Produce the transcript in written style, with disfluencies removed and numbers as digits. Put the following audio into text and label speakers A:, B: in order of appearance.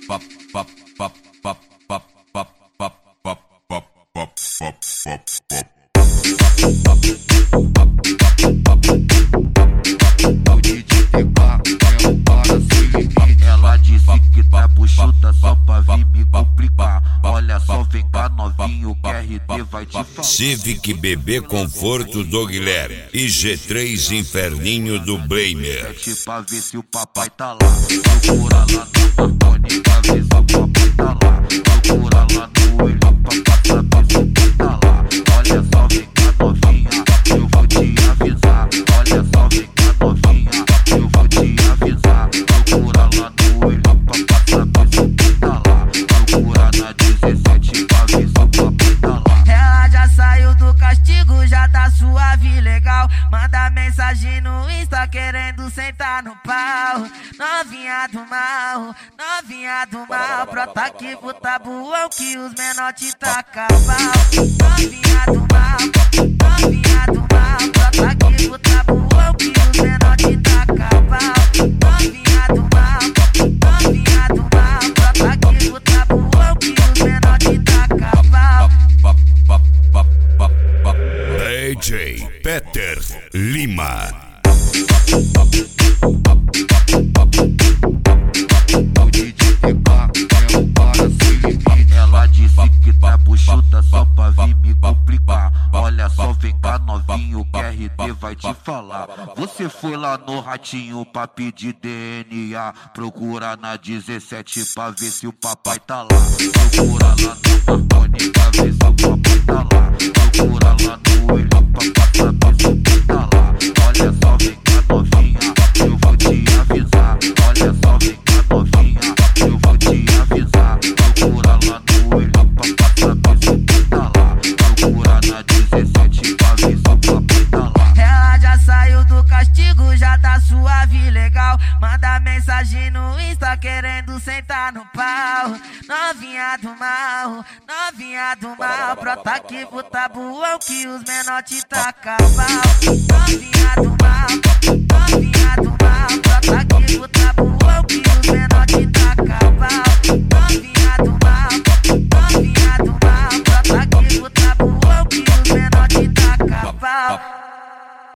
A: Ela disse que tá buchuda só pra vir me complicar. Olha só, vem cá novinho, que RD vai te falar.
B: Civic BB Conforto do Guilherme e G3 Inferninho do Blamer.
A: Pra ver se o papai tá lá. Procura lá na Marconi pra ver se o papai tá lá. Procura lá no olho pra ver se o papai tá lá. Olha só, vem cá novinha, eu vou te avisar. Olha só, vem cá novinha, eu vou te avisar. Procura lá no olho pra ver se o papai tá lá. Procura na 17 pra ver se o papai tá lá.
C: Ela já saiu do castigo, já tá suave, legal. Manda mensagem no Insta querendo sentar no pau. Novinha do mal, brota aqui pro tabuão que os menor te taca pau. Novinha do mal, brota aqui pro tabuão que os menor te taca pau. Novinha do mal, brota aqui pro tabuão que os menor te taca pau.
B: DJ Peter Lima.
A: Ela disse que tá buchuda só pra vir me complicar. Olha só, vem cá novinho, que RD vai te falar. Você foi lá no ratinho pra pedir DNA. Procura na 17 pra ver se o papai tá lá. Procura lá na Marconi pra ver se o papai tá lá. Procura lá no olho pra ver se o papai tá lá. Olha só, vem cá novinha, eu vou te avisar. Olha só, vem cá novinha, eu vou te avisar. Procura lá no olho pra ver se o papai tá lá. Procura na 17 pra ver se o papai tá lá.
C: Ela já saiu do castigo, já tá suave, legal. Manda mensagem no Insta querendo sentar no pau. Novinha do mal, brota aqui pro tabuão que os menor te taca pau. Novinha do mal, brota aqui pro tabuão que os menor